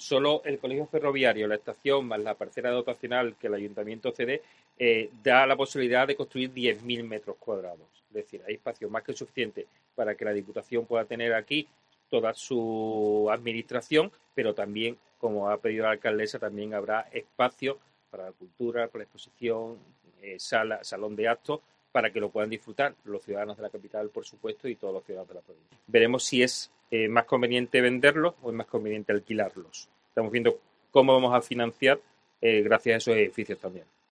solo el colegio ferroviario, la estación más la parcela dotacional que el ayuntamiento cede, da la posibilidad de construir 10.000 metros cuadrados. Es decir, hay espacio más que suficiente para que la Diputación pueda tener aquí toda su administración, pero también, como ha pedido la alcaldesa, también habrá espacio para la cultura, para la exposición, salón de actos, para que lo puedan disfrutar los ciudadanos de la capital, por supuesto, y todos los ciudadanos de la provincia. Veremos si es más conveniente venderlos o es más conveniente alquilarlos. Estamos viendo cómo vamos a financiar gracias a esos edificios también.